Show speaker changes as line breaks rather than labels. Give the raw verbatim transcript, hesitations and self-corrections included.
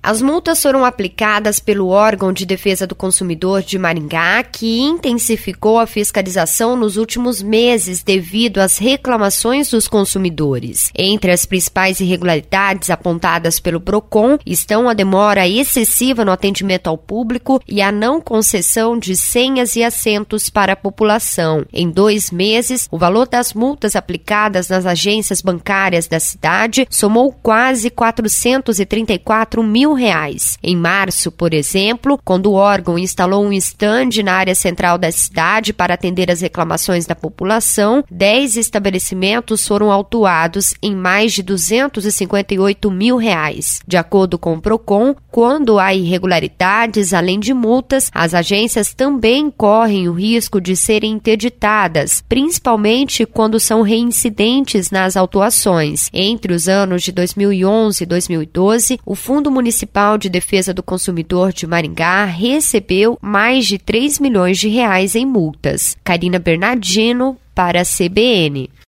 As multas foram aplicadas pelo órgão de defesa do consumidor de Maringá, que intensificou a fiscalização nos últimos meses devido às reclamações dos consumidores. Entre as principais irregularidades apontadas pelo Procon estão a demora excessiva no atendimento ao público e a não concessão de senhas e assentos para a população. Em dois meses, o valor das multas aplicadas nas agências bancárias da cidade somou quase quatrocentos e trinta e quatro mil reais. Em março, por exemplo, quando o órgão instalou um estande na área central da cidade para atender as reclamações da população, dez estabelecimentos foram autuados em mais de duzentos e cinquenta e oito mil reais. De acordo com o Procon, quando há irregularidades, além de multas, as agências também correm o risco de serem interditadas, principalmente quando são reincidentes nas autuações. Entre os anos de dois mil e onze e dois mil e doze, o Fundo Municipal de Defesa do Consumidor de Maringá recebeu mais de três milhões de reais em multas. Karina Bernardino, para a C B N.